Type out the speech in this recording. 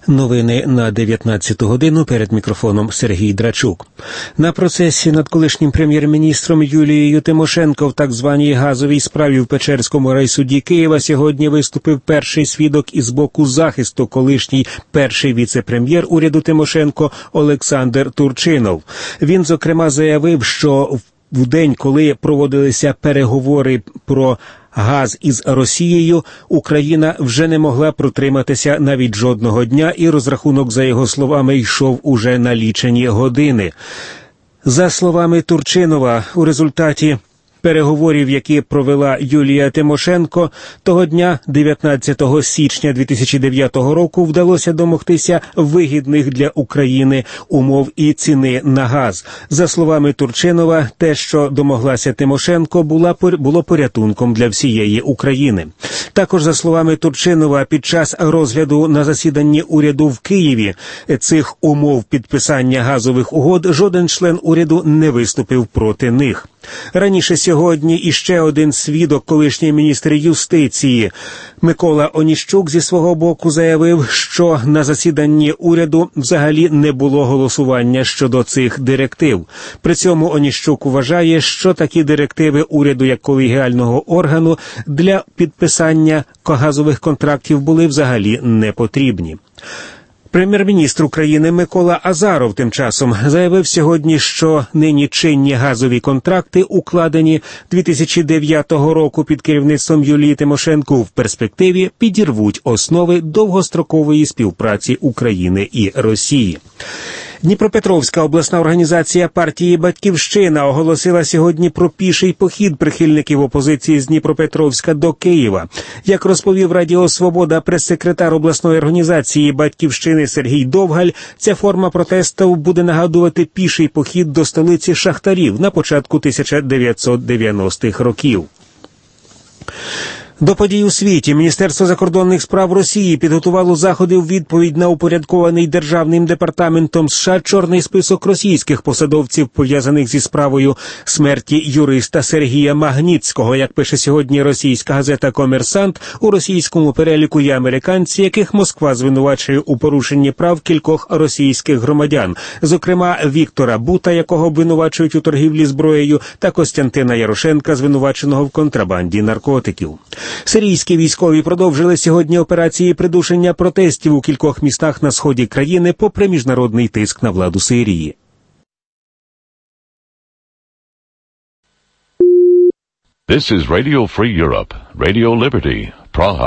Новини на 19-ту годину, перед мікрофоном Сергій Драчук. На процесі над колишнім прем'єр-міністром Юлією Тимошенко в так званій газовій справі в Печерському райсуді Києва сьогодні виступив перший свідок із боку захисту, колишній перший віце-прем'єр уряду Тимошенко Олександр Турчинов. Він, зокрема, заявив, що в день, коли проводилися переговори про газ із Росією, Україна вже не могла протриматися навіть жодного дня, і розрахунок, за його словами, йшов уже на лічені години. За словами Турчинова, у результаті переговорів, які провела Юлія Тимошенко, того дня, 19 січня 2009 року, вдалося домогтися вигідних для України умов і ціни на газ. За словами Турчинова, те, що домоглася Тимошенко, було порятунком для всієї України. Також, за словами Турчинова, під час розгляду на засіданні уряду в Києві цих умов підписання газових угод жоден член уряду не виступив проти них. Раніше сьогодні іще один свідок, колишній міністр юстиції Микола Оніщук, зі свого боку заявив, що на засіданні уряду взагалі не було голосування щодо цих директив. При цьому Оніщук вважає, що такі директиви уряду як колегіального органу для підписання газових контрактів були взагалі не потрібні. Прем'єр-міністр України Микола Азаров тим часом заявив сьогодні, що нині чинні газові контракти, укладені 2009 року під керівництвом Юлії Тимошенко, в перспективі підірвуть основи довгострокової співпраці України і Росії. Дніпропетровська обласна організація партії «Батьківщина» оголосила сьогодні про піший похід прихильників опозиції з Дніпропетровська до Києва. Як розповів Радіо Свобода прес-секретар обласної організації «Батьківщини» Сергій Довгаль, ця форма протесту буде нагадувати піший похід до столиці шахтарів на початку 1990-х років. До подій у світі Міністерство закордонних справ Росії підготувало заходи у відповідь на упорядкований Державним департаментом США чорний список російських посадовців, пов'язаних зі справою смерті юриста Сергія Магнітського. Як пише сьогодні російська газета «Комерсант», у російському переліку є американці, яких Москва звинувачує у порушенні прав кількох російських громадян, зокрема Віктора Бута, якого обвинувачують у торгівлі зброєю, та Костянтина Ярошенка, звинуваченого в контрабанді наркотиків. Сирійські військові продовжили сьогодні операції придушення протестів у кількох містах на сході країни попри міжнародний тиск на владу Сирії. This is Radio Free Europe, Radio Liberty, Praha.